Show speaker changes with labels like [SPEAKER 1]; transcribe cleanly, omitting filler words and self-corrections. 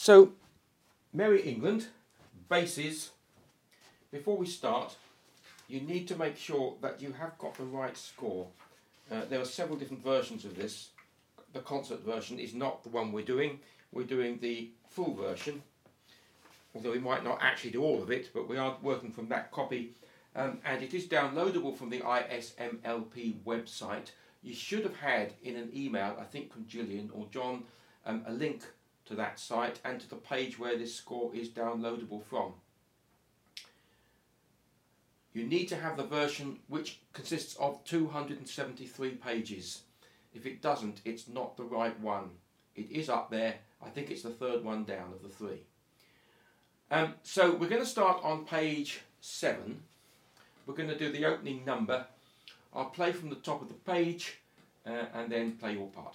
[SPEAKER 1] So, Merry England, bases. Before we start, you need to make sure that you have got the right score. There are several different versions of this. The concert version is not the one we're doing. We're doing the full version, although we might not actually do all of it, but we are working from that copy. And it is downloadable from the ISMLP website. You should have had in an email, I think from Gillian or John, a link to that site and to the page where this score is downloadable from. You need to have the version which consists of 273 pages. If it doesn't, it's not the right one. It is up there. I think it's the third one down of the three. So we're going to start on page 7. We're going to do the opening number. I'll play from the top of the page and then play your part.